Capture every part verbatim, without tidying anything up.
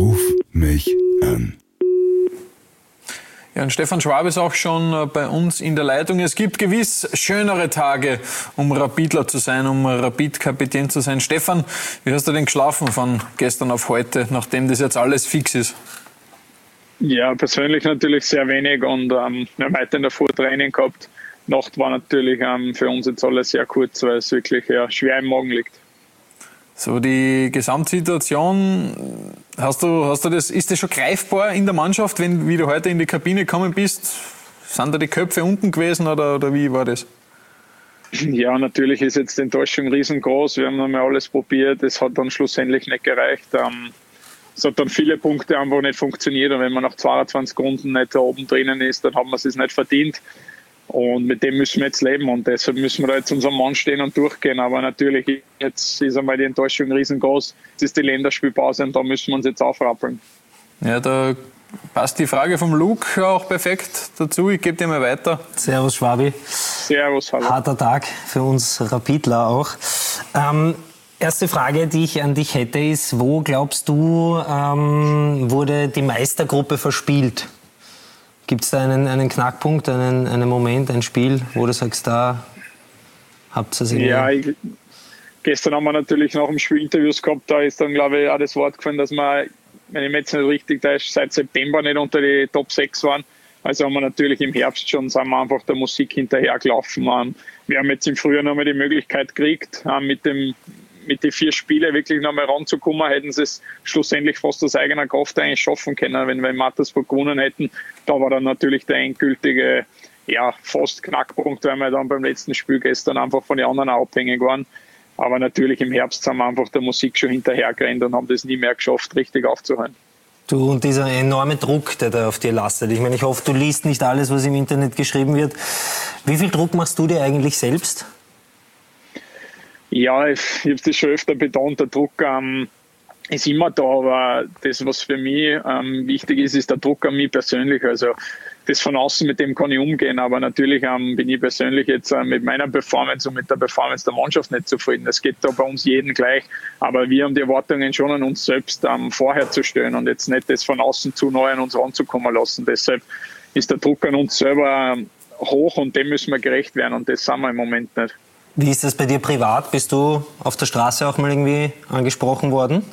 Ruf mich an. Ja, und Stefan Schwab ist auch schon bei uns in der Leitung. Es gibt gewiss schönere Tage, um Rapidler zu sein, um Rapid-Kapitän zu sein. Stefan, wie hast du denn geschlafen von gestern auf heute, nachdem das jetzt alles fix ist? Ja, persönlich natürlich sehr wenig und ähm, wir haben heute in der Früh Training gehabt. Nacht war natürlich ähm, für uns jetzt alles sehr kurz, weil es wirklich ja, schwer im Magen liegt. So die Gesamtsituation, hast du, hast du das, ist das schon greifbar in der Mannschaft, wenn wie du heute in die Kabine gekommen bist? Sind da die Köpfe unten gewesen oder, oder wie war das? Ja, natürlich ist jetzt die Enttäuschung riesengroß. Wir haben nochmal alles probiert, es hat dann schlussendlich nicht gereicht. Ähm, Es hat dann viele Punkte einfach nicht funktioniert und wenn man nach zweiundzwanzig Runden nicht da oben drinnen ist, dann haben wir es nicht verdient und mit dem müssen wir jetzt leben und deshalb müssen wir da jetzt unserem Mann stehen und durchgehen, aber natürlich jetzt ist einmal die Enttäuschung riesengroß, es ist die Länderspielpause und da müssen wir uns jetzt aufrappeln. Ja, da passt die Frage vom Luke auch perfekt dazu, ich gebe dir mal weiter. Servus Schwabi. Servus, hallo. Harter Tag für uns Rapidler auch. Ähm, Erste Frage, die ich an dich hätte, ist, wo glaubst du, ähm, wurde die Meistergruppe verspielt? Gibt es da einen, einen Knackpunkt, einen, einen Moment, ein Spiel, wo du sagst, da habt ihr es irgendwie... Ja, ich, gestern haben wir natürlich nach dem Spiel Interviews gehabt, da ist dann, glaube ich, auch das Wort gefallen, dass wir, wenn ich mir jetzt nicht richtig da ist, seit September nicht unter die Top sechs waren. Also haben wir natürlich im Herbst schon, sind wir einfach der Musik hinterhergelaufen. Wir haben jetzt im Frühjahr nochmal die Möglichkeit gekriegt, mit dem mit den vier Spielen wirklich nochmal ranzukommen, hätten sie es schlussendlich fast aus eigener Kraft eigentlich schaffen können, wenn wir in Mattersburg gewonnen hätten. Da war dann natürlich der endgültige, ja, fast Knackpunkt, weil wir dann beim letzten Spiel gestern einfach von den anderen auch abhängig waren. Aber natürlich im Herbst sind wir einfach der Musik schon hinterhergerannt und haben das nie mehr geschafft, richtig aufzuhören. Du, und dieser enorme Druck, der da auf dir lastet. Ich meine, ich hoffe, du liest nicht alles, was im Internet geschrieben wird. Wie viel Druck machst du dir eigentlich selbst? Ja, ich, ich habe das schon öfter betont, der Druck ähm, ist immer da, aber das, was für mich ähm, wichtig ist, ist der Druck an mich persönlich. Also das von außen, mit dem kann ich umgehen, aber natürlich ähm, bin ich persönlich jetzt äh, mit meiner Performance und mit der Performance der Mannschaft nicht zufrieden. Das geht da bei uns jeden gleich, aber wir haben die Erwartungen schon an uns selbst ähm, vorher zu stellen und jetzt nicht das von außen zu neu an uns ranzukommen lassen. Deshalb ist der Druck an uns selber ähm, hoch und dem müssen wir gerecht werden und das sind wir im Moment nicht. Wie ist das bei dir privat? Bist du auf der Straße auch mal irgendwie angesprochen worden?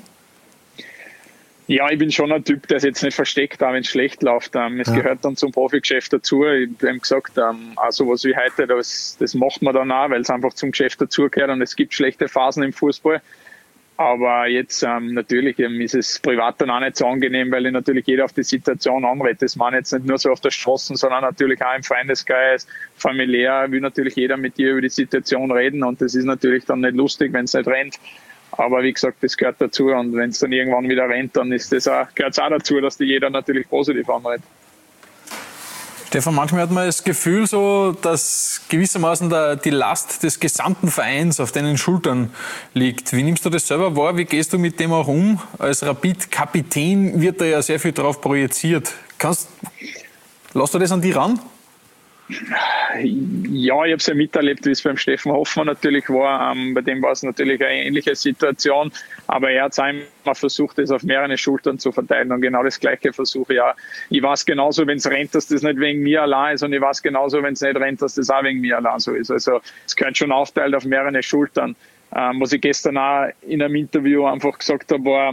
Ja, ich bin schon ein Typ, der es jetzt nicht versteckt, auch wenn es schlecht läuft. Es ja. gehört dann zum Profigeschäft dazu. Ich habe ihm gesagt, auch sowas wie heute, das, das macht man dann auch, weil es einfach zum Geschäft dazugehört und es gibt schlechte Phasen im Fußball. Aber jetzt ähm, natürlich ähm, ist es privat dann auch nicht so angenehm, weil ich natürlich jeder auf die Situation anredet. Das meine ich jetzt nicht nur so auf der Straße, sondern natürlich auch im Freundeskreis, familiär will natürlich jeder mit dir über die Situation reden und das ist natürlich dann nicht lustig, wenn es nicht rennt. Aber wie gesagt, das gehört dazu und wenn es dann irgendwann wieder rennt, dann ist das auch, gehört es auch dazu, dass die jeder natürlich positiv anredet. Stefan, manchmal hat man das Gefühl, so, dass gewissermaßen der, die Last des gesamten Vereins auf deinen Schultern liegt. Wie nimmst du das selber wahr? Wie gehst du mit dem auch um? Als Rapid-Kapitän wird da ja sehr viel drauf projiziert. Kannst, lass du das an dich ran? Ja, ich habe es ja miterlebt, wie es beim Steffen Hoffmann natürlich war. Ähm, bei dem war es natürlich eine ähnliche Situation. Aber er hat einmal versucht, das auf mehrere Schultern zu verteilen. Und genau das Gleiche versuche ich auch. Ich weiß genauso, wenn es rennt, dass das nicht wegen mir allein ist. Und ich weiß genauso, wenn es nicht rennt, dass das auch wegen mir allein so ist. Also es gehört schon aufteilt auf mehrere Schultern. Ähm, was ich gestern auch in einem Interview einfach gesagt habe, war,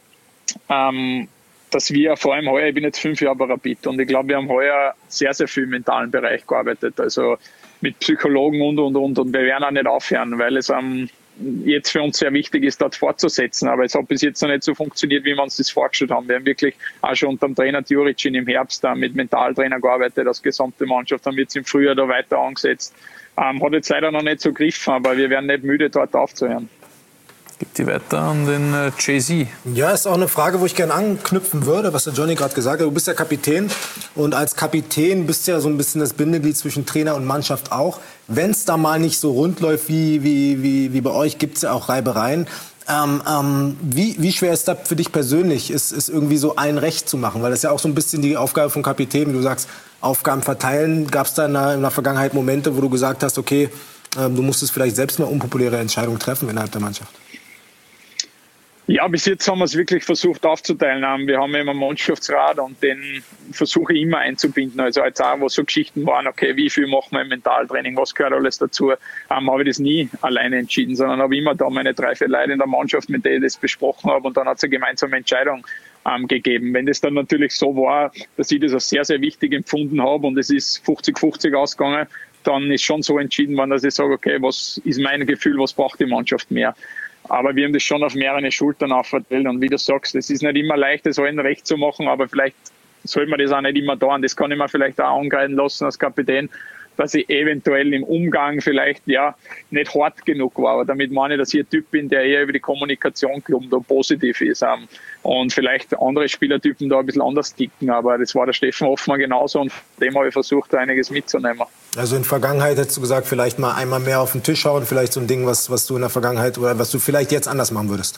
ähm, dass wir vor allem heuer, ich bin jetzt fünf Jahre bei Rapid und ich glaube, wir haben heuer sehr, sehr viel im mentalen Bereich gearbeitet, also mit Psychologen und, und, und und wir werden auch nicht aufhören, weil es ähm, jetzt für uns sehr wichtig ist, dort fortzusetzen, aber es hat bis jetzt noch nicht so funktioniert, wie wir uns das vorgestellt haben. Wir haben wirklich auch schon unter dem Trainer Djuricin im Herbst da mit Mentaltrainer gearbeitet, als gesamte Mannschaft, haben wir jetzt im Frühjahr da weiter angesetzt. Ähm, hat jetzt leider noch nicht so gegriffen, aber wir werden nicht müde, dort aufzuhören. Gibt die weiter an den äh, Jay-Z. Ja, ist auch eine Frage, wo ich gerne anknüpfen würde, was der Johnny gerade gesagt hat. Du bist ja Kapitän und als Kapitän bist du ja so ein bisschen das Bindeglied zwischen Trainer und Mannschaft auch. Wenn es da mal nicht so rund läuft wie, wie, wie, wie bei euch, gibt es ja auch Reibereien. Ähm, ähm, wie, wie schwer ist das für dich persönlich, ist, ist irgendwie so ein Recht zu machen? Weil das ist ja auch so ein bisschen die Aufgabe vom Kapitän, wie du sagst, Aufgaben verteilen. Gab es da in der, in der Vergangenheit Momente, wo du gesagt hast, okay, äh, du musstest vielleicht selbst mal unpopuläre Entscheidungen treffen innerhalb der Mannschaft? Ja, bis jetzt haben wir es wirklich versucht aufzuteilen. Wir haben immer einen Mannschaftsrat und den versuche ich immer einzubinden. Also jetzt auch, wo so Geschichten waren, okay, wie viel machen wir im Mentaltraining, was gehört alles dazu, ähm, habe ich das nie alleine entschieden, sondern habe immer da meine drei, vier Leute in der Mannschaft, mit denen ich das besprochen habe, und dann hat es eine gemeinsame Entscheidung ähm, gegeben. Wenn das dann natürlich so war, dass ich das als sehr, sehr wichtig empfunden habe und es ist fünfzig fünfzig ausgegangen, dann ist schon so entschieden worden, dass ich sage, okay, was ist mein Gefühl, was braucht die Mannschaft mehr? Aber wir haben das schon auf mehrere Schultern aufverteilt. Und wie du sagst, es ist nicht immer leicht, das allen recht zu machen, aber vielleicht soll man das auch nicht immer tun. Das kann ich mir vielleicht auch angreifen lassen als Kapitän, dass ich eventuell im Umgang vielleicht ja nicht hart genug war. Aber damit meine ich, dass ich ein Typ bin, der eher über die Kommunikation glaubt und positiv ist. Und vielleicht andere Spielertypen da ein bisschen anders ticken. Aber das war der Steffen Hoffmann genauso, und von dem habe ich versucht, da einiges mitzunehmen. Also in der Vergangenheit hättest du gesagt, vielleicht mal einmal mehr auf den Tisch hauen, vielleicht so ein Ding, was, was du in der Vergangenheit oder was du vielleicht jetzt anders machen würdest.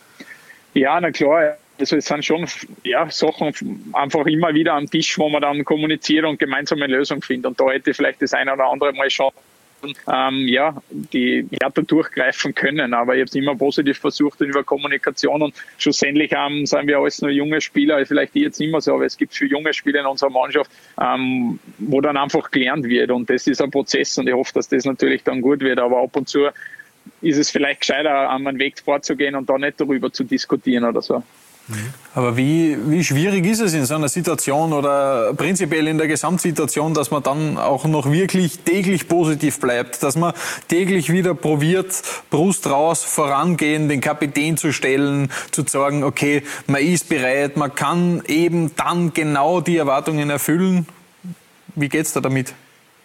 Ja, na klar. Also es sind schon ja, Sachen einfach immer wieder am Tisch, wo man dann kommuniziert und gemeinsam eine Lösung findet. Und da hätte vielleicht das eine oder andere Mal schon ähm, ja, die härter durchgreifen können. Aber ich habe es immer positiv versucht über Kommunikation. Und schlussendlich ähm, sind wir alles nur junge Spieler, vielleicht jetzt immer so, aber es gibt viele junge Spieler in unserer Mannschaft, ähm, wo dann einfach gelernt wird. Und das ist ein Prozess, und ich hoffe, dass das natürlich dann gut wird. Aber ab und zu ist es vielleicht gescheiter, einen Weg vorzugehen und da nicht darüber zu diskutieren oder so. Aber wie, wie schwierig ist es in so einer Situation oder prinzipiell in der Gesamtsituation, dass man dann auch noch wirklich täglich positiv bleibt, dass man täglich wieder probiert, Brust raus, vorangehen, den Kapitän zu stellen, zu sagen, okay, man ist bereit, man kann eben dann genau die Erwartungen erfüllen. Wie geht's da damit?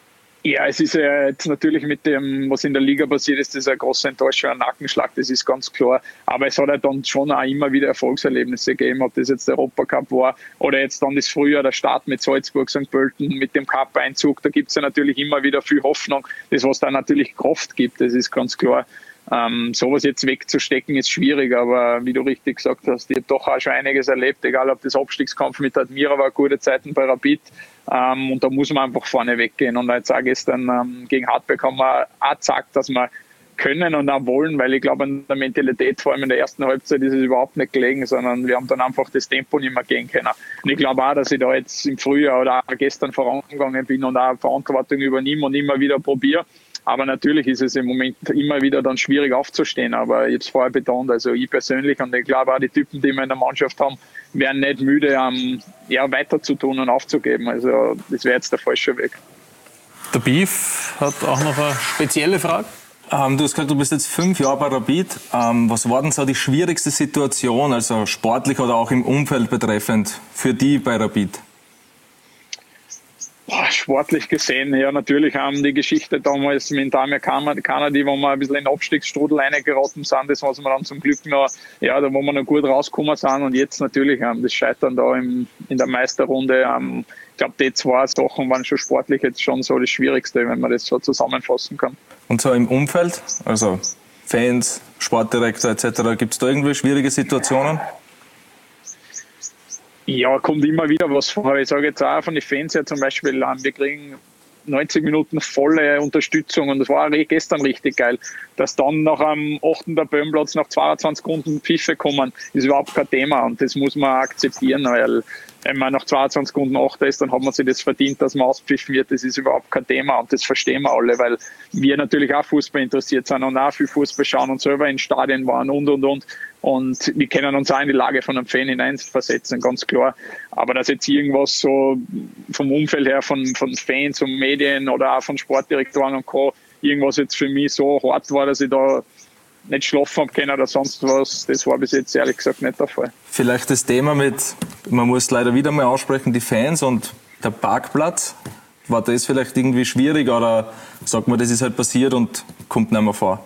Ja, es ist ja jetzt natürlich mit dem, was in der Liga passiert ist, das ist eine große Enttäuschung, ein Nackenschlag, das ist ganz klar. Aber es hat ja dann schon auch immer wieder Erfolgserlebnisse gegeben, ob das jetzt der Europacup war oder jetzt dann das Frühjahr, der Start mit Salzburg, Sankt Pölten, mit dem Cup-Einzug. Da gibt es ja natürlich immer wieder viel Hoffnung, das was da natürlich Kraft gibt, das ist ganz klar. Ähm, sowas jetzt wegzustecken ist schwierig, aber wie du richtig gesagt hast, ich habe doch auch schon einiges erlebt, egal ob das Abstiegskampf mit Admira war, gute Zeiten bei Rapid, ähm, und da muss man einfach vorne weggehen. Und jetzt auch gestern ähm, gegen Hartberg haben wir auch gesagt, dass wir können und auch wollen, weil ich glaube, an der Mentalität, vor allem in der ersten Halbzeit, ist es überhaupt nicht gelegen, sondern wir haben dann einfach das Tempo nicht mehr gehen können. Und ich glaube auch, dass ich da jetzt im Frühjahr oder auch gestern vorangegangen bin und auch Verantwortung übernehme und immer wieder probiere. Aber natürlich ist es im Moment immer wieder dann schwierig aufzustehen. Aber jetzt vorher betont, also ich persönlich und ich glaube auch die Typen, die wir in der Mannschaft haben, werden nicht müde, ähm, ja, weiter zu tun und aufzugeben. Also das wäre jetzt der falsche Weg. Der Beef hat auch noch eine spezielle Frage. Ähm, du hast gesagt, du bist jetzt fünf Jahre bei Rapid. Ähm, was war denn so die schwierigste Situation, also sportlich oder auch im Umfeld betreffend, für die bei Rapid? Boah, sportlich gesehen, ja, natürlich haben die Geschichte damals mit Damir Kanadi, wo wir ein bisschen in den Abstiegsstrudel reingeraten sind, das was wir dann zum Glück noch, ja, da wo wir noch gut rausgekommen sind, und jetzt natürlich ähm, das Scheitern da im, in der Meisterrunde. Ähm, ich glaube, die zwei Sachen waren schon sportlich jetzt schon so das Schwierigste, wenn man das so zusammenfassen kann. Und so im Umfeld, also Fans, Sportdirektor et cetera, gibt es da irgendwie schwierige Situationen? Ja, kommt immer wieder was vor. Ich sage jetzt auch von den Fans her zum Beispiel, wir kriegen neunzig Minuten volle Unterstützung, und das war gestern richtig geil. Dass dann nach am achten Tabellenplatz nach zweiundzwanzig Sekunden Pfiffe kommen, ist überhaupt kein Thema, und das muss man akzeptieren, weil wenn man nach zweiundzwanzig Sekunden Achter ist, dann hat man sich das verdient, dass man auspfiffen wird. Das ist überhaupt kein Thema, und das verstehen wir alle, weil wir natürlich auch Fußball interessiert sind und auch viel Fußball schauen und selber in Stadien waren und, und, und. Und wir können uns auch in die Lage von einem Fan hineinversetzen, ganz klar. Aber dass jetzt irgendwas so vom Umfeld her, von, von Fans und Medien oder auch von Sportdirektoren und Co., irgendwas jetzt für mich so hart war, dass ich da nicht schlafen habe können oder sonst was, das war bis jetzt ehrlich gesagt nicht der Fall. Vielleicht das Thema mit, man muss leider wieder mal aussprechen, die Fans und der Parkplatz. War das vielleicht irgendwie schwierig, oder sagt man, das ist halt passiert und kommt nicht mehr vor?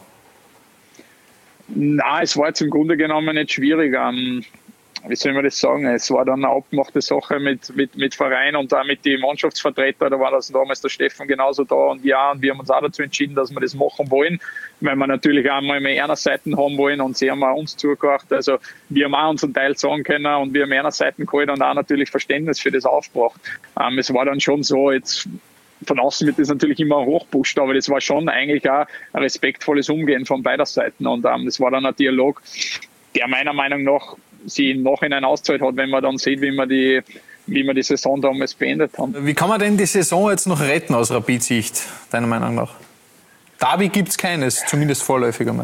Nein, es war jetzt im Grunde genommen nicht schwierig. Ähm, wie soll man das sagen? Es war dann eine abgemachte Sache mit, mit, mit Verein und auch mit den Mannschaftsvertretern. Da war das damals der Steffen genauso da und ja, und wir haben uns auch dazu entschieden, dass wir das machen wollen, weil wir natürlich auch mal mehr einer Seiten haben wollen, und sie haben auch uns zugehört. Also wir haben auch unseren Teil sagen können und wir haben einer Seiten geholt und auch natürlich Verständnis für das aufgebracht. Ähm, es war dann schon so, jetzt von außen wird das natürlich immer hochpusht, aber das war schon eigentlich auch ein respektvolles Umgehen von beider Seiten, und ähm, das war dann ein Dialog, der meiner Meinung nach sie im Nachhinein auszahlt hat, wenn man dann sieht, wie man die, wie man die Saison damals beendet haben. Wie kann man denn die Saison jetzt noch retten aus Rapid-Sicht, deiner Meinung nach? Derby gibt es keines, zumindest vorläufig einmal.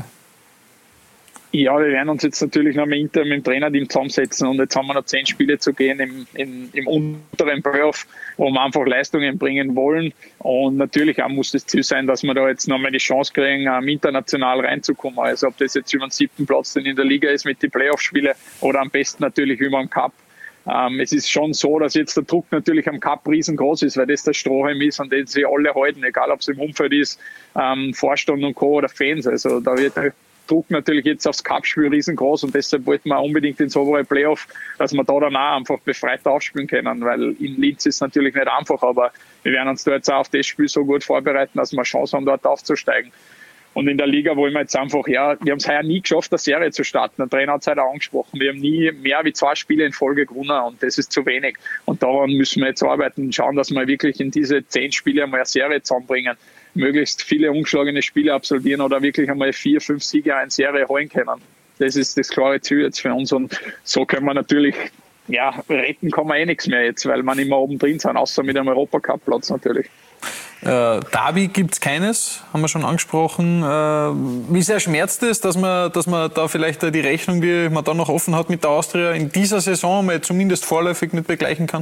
Ja, wir werden uns jetzt natürlich noch mit dem Trainerteam zusammensetzen und jetzt haben wir noch zehn Spiele zu gehen im, im, im unteren Playoff, wo wir einfach Leistungen bringen wollen. Und natürlich auch muss das Ziel sein, dass wir da jetzt nochmal die Chance kriegen, um international reinzukommen. Also ob das jetzt über den siebten Platz dann in der Liga ist mit den Playoff-Spielen oder am besten natürlich über den Cup. Ähm, es ist schon so, dass jetzt der Druck natürlich am Cup riesengroß ist, weil das der Strohhalm ist, an den sie alle halten, egal ob es im Umfeld ist, ähm, Vorstand und Co. oder Fans. Also da wird der Druck natürlich jetzt aufs Cup-Spiel riesengroß und deshalb wollten wir unbedingt ins obere Playoff, dass wir da danach einfach befreit aufspielen können, weil in Linz ist es natürlich nicht einfach, aber wir werden uns da jetzt auch auf das Spiel so gut vorbereiten, dass wir eine Chance haben, dort aufzusteigen. Und in der Liga wollen wir jetzt einfach, ja, wir haben es heuer nie geschafft, eine Serie zu starten. Der Trainer hat es heute auch angesprochen. Wir haben nie mehr wie zwei Spiele in Folge gewonnen und das ist zu wenig. Und daran müssen wir jetzt arbeiten und schauen, dass wir wirklich in diese zehn Spiele einmal eine Serie zusammenbringen, möglichst viele ungeschlagene Spiele absolvieren oder wirklich einmal vier, fünf Siege in Serie holen können. Das ist das klare Ziel jetzt für uns und so können wir natürlich, ja, retten kann man eh nichts mehr jetzt, weil wir nicht mehr oben drin sind, außer mit einem Europacup-Platz natürlich. Äh, Derby gibt es keines, haben wir schon angesprochen. Äh, wie sehr schmerzt es, dass man, dass man da vielleicht die Rechnung, die man da noch offen hat mit der Austria, in dieser Saison mal zumindest vorläufig nicht begleichen kann?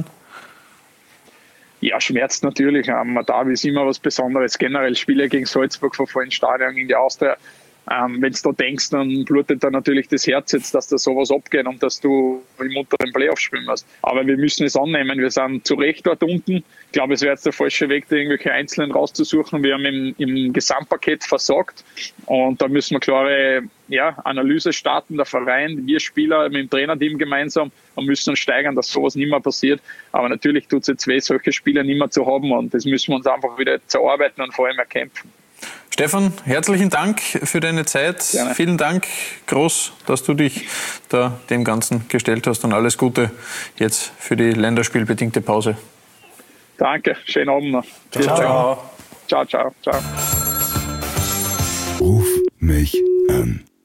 Ja, schmerzt natürlich. Ähm, Derby ist immer was Besonderes. Generell Spiele gegen Salzburg vor vollen Stadion, gegen die Austria. Ähm, wenn du da denkst, dann blutet da natürlich das Herz jetzt, dass da sowas abgeht und dass du im unteren Playoff spielen musst. Aber wir müssen es annehmen. Wir sind zu Recht dort unten. Ich glaube, es wäre jetzt der falsche Weg, da irgendwelche Einzelnen rauszusuchen. Wir haben im, im Gesamtpaket versagt. Und da müssen wir klare ja, Analyse starten, der Verein, wir Spieler mit dem Trainerteam gemeinsam und müssen uns steigern, dass sowas nicht mehr passiert. Aber natürlich tut es jetzt weh, solche Spieler nicht mehr zu haben. Und das müssen wir uns einfach wieder zerarbeiten und vor allem erkämpfen. Stefan, herzlichen Dank für deine Zeit. Gerne. Vielen Dank, groß, dass du dich da dem Ganzen gestellt hast und alles Gute jetzt für die länderspielbedingte Pause. Danke, schönen Abend noch. Ciao. Ciao. Ciao, ciao, ciao. Ruf mich an.